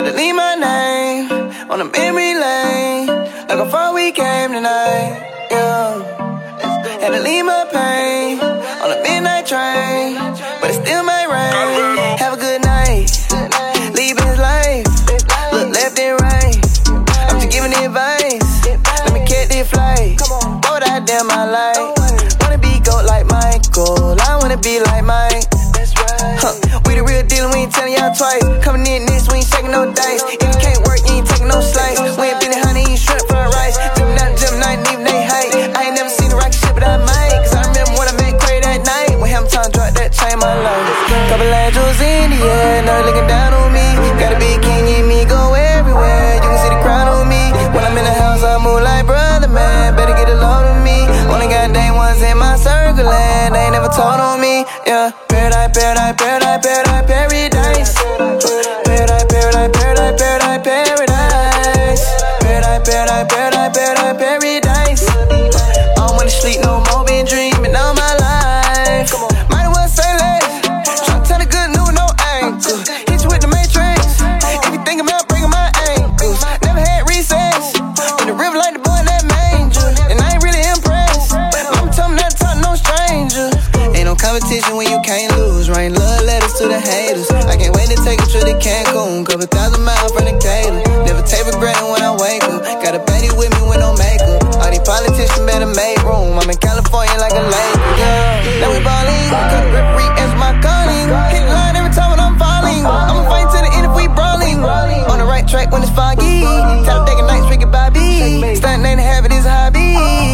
to leave my name on the memory lane, like how far we came tonight, yeah. Had to leave my pain on the midnight train, but it still might rain. Have a good night, leave his life, look left and right. I'm just giving advice, let me catch this flight. Boy, that damn my life. Wanna be GOAT like Michael, I wanna be like Mike. We the real deal, we ain't telling y'all twice. Coming in this, we ain't shaking no dice. If you can't work, you ain't taking no slice. We ain't been in honey, ain't shrimp fried rice. Gemini, even they height. I ain't never seen a rocket ship, but I might. Cause I remember when I met Cray that night. When Hamilton dropped that chain, my life. Couple angels in the air, now looking down on me. Gotta be king in me, go everywhere. You can see the crown on me. When I'm in the house, I move like brother, man. Better get a load of me. Only got day ones in my circle, and they ain't never told on me, yeah. Paradise, paradise, paradise, paradise, paradise. Paradise, paradise, paradise, paradise, paradise. Paradise, paradise, paradise, paradise, paradise. I don't wanna sleep no more, been dreaming all my life. Might as well say less. Tryna tell the good news, no ankle. Hit you with the matrix. If you think about breaking my ankles, never had recess. In the river like the boy in that manger, and I ain't really impressed. Mama told me not to talk to no stranger. Ain't no competition when you can't lose. Writing love letters to the haters. I can't wait to take a trip to Cancun. Couple thousand miles from the Decatur. Never take regretting when I wake up. Got a baddie with me with no makeup. All these politicians better make room. I'm in California like a Laker, yeah. Now we ballin'. Cut the referee as my calling. Hit the line every time when I'm falling. I'ma fight to the end if we brawling. On the right track when it's foggy. Talladega nights, Ricky Bobby. Stuntin' ain't a habit, it's a hobby.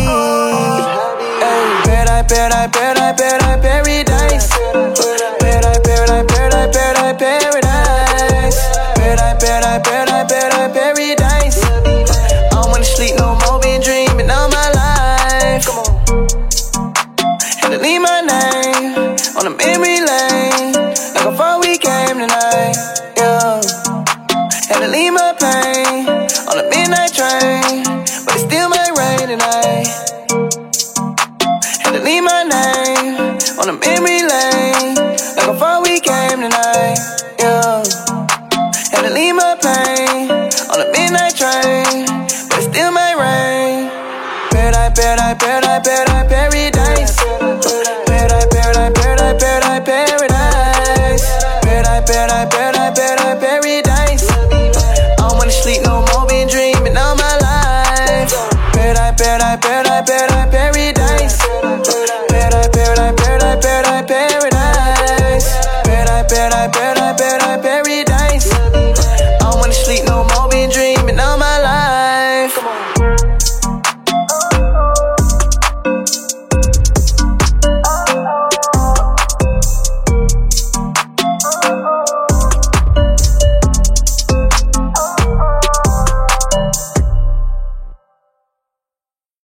Paradise, paradise, paradise, paradise, paradise. Paradise, paradise, paradise, paradise, paradise. Paradise, paradise, paradise, paradise, paradise. I don't wanna sleep no more, been dreaming all my life. Had to leave my name on the memory lane, like how far we came tonight, yeah. Had to leave my pain on the midnight train, but it still might rain tonight. Had to leave my name on the memory lane, like how far we came tonight, yeah. Had to leave my pain on the midnight train, but it still might rain. Paradise, paradise, paradise, paradise, paradise. Paradise, paradise, paradise, paradise, paradise. Paradise, paradise, paradise, paradise, paradise.